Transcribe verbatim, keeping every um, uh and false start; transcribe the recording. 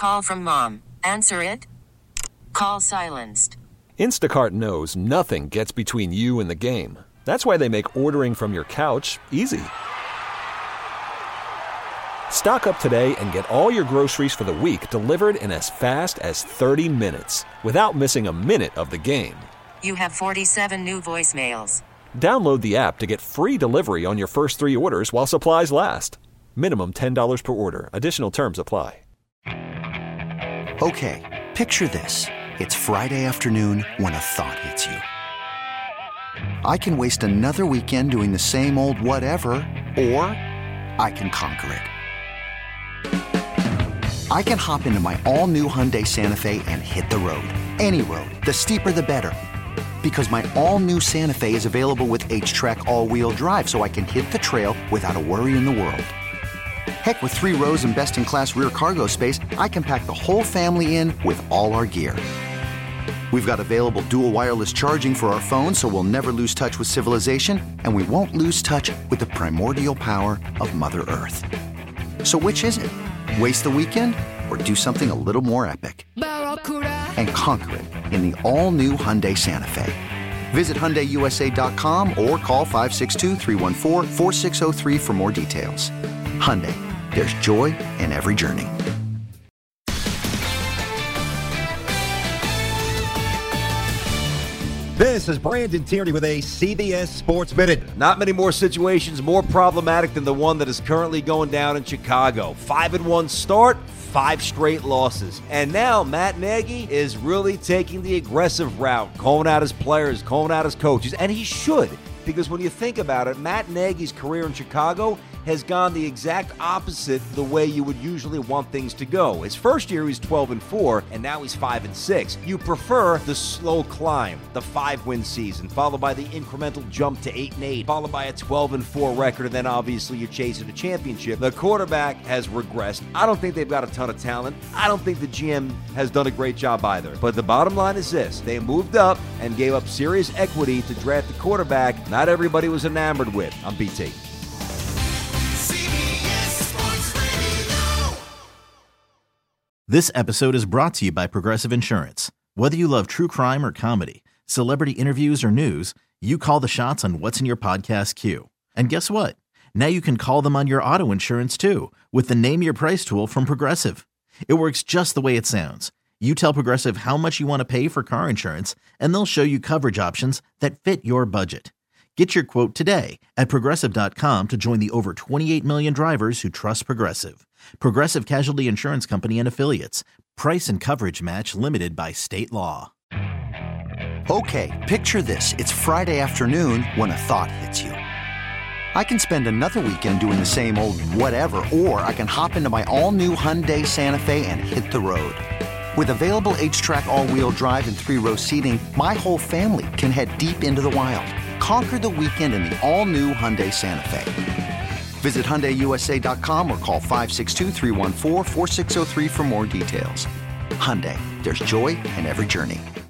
call from mom. Answer it. Call silenced. Instacart knows nothing gets between you and the game. That's why they make ordering from your couch easy. Stock up today and get all your groceries for the week delivered in as fast as thirty minutes without missing a minute of the game. You have forty-seven new voicemails. Download the app to get free delivery on your first three orders while supplies last. Minimum ten dollars per order. Additional terms apply. Okay, picture this. It's Friday afternoon when a thought hits you. I can waste another weekend doing the same old whatever, or I can conquer it. I can hop into my all-new Hyundai Santa Fe and hit the road. Any road. The steeper the better. Because my all-new Santa Fe is available with H-Track all-wheel drive, so I can hit the trail without a worry in the world. Heck, with three rows and best-in-class rear cargo space, I can pack the whole family in with all our gear. We've got available dual wireless charging for our phones, so we'll never lose touch with civilization, and we won't lose touch with the primordial power of Mother Earth. So which is it? Waste the weekend or do something a little more epic? And conquer it in the all-new Hyundai Santa Fe. Visit Hyundai U S A dot com or call five six two, three one four, four six zero three for more details. Hyundai, there's joy in every journey. This is Brandon Tierney with a C B S Sports Minute. Not many more situations more problematic than the one that is currently going down in Chicago. Five and one start, five straight losses. And now Matt Nagy is really taking the aggressive route, calling out his players, calling out his coaches, and he should. Because when you think about it, Matt Nagy's career in Chicago has gone the exact opposite the way you would usually want things to go. His first year he's twelve and four, and now he's five and six. You prefer the slow climb, the five-win season, followed by the incremental jump to eight and eight, followed by a twelve and four record, and then obviously you're chasing a championship. The quarterback has regressed. I don't think they've got a ton of talent. I don't think the G M has done a great job either. But the bottom line is this: they moved up and gave up serious equity to draft the quarterback not everybody was enamored with. I'm B T. This episode is brought to you by Progressive Insurance. Whether you love true crime or comedy, celebrity interviews or news, you call the shots on what's in your podcast queue. And guess what? Now you can call them on your auto insurance too with the Name Your Price tool from Progressive. It works just the way it sounds. You tell Progressive how much you want to pay for car insurance, and they'll show you coverage options that fit your budget. Get your quote today at Progressive dot com to join the over twenty-eight million drivers who trust Progressive. Progressive Casualty Insurance Company and Affiliates. Price and coverage match limited by state law. Okay, picture this. It's Friday afternoon when a thought hits you. I can spend another weekend doing the same old whatever, or I can hop into my all-new Hyundai Santa Fe and hit the road. With available H-Track all-wheel drive and three-row seating, my whole family can head deep into the wild. Conquer the weekend in the all-new Hyundai Santa Fe. Visit Hyundai U S A dot com or call five six two, three one four, four six zero three for more details. Hyundai, there's joy in every journey.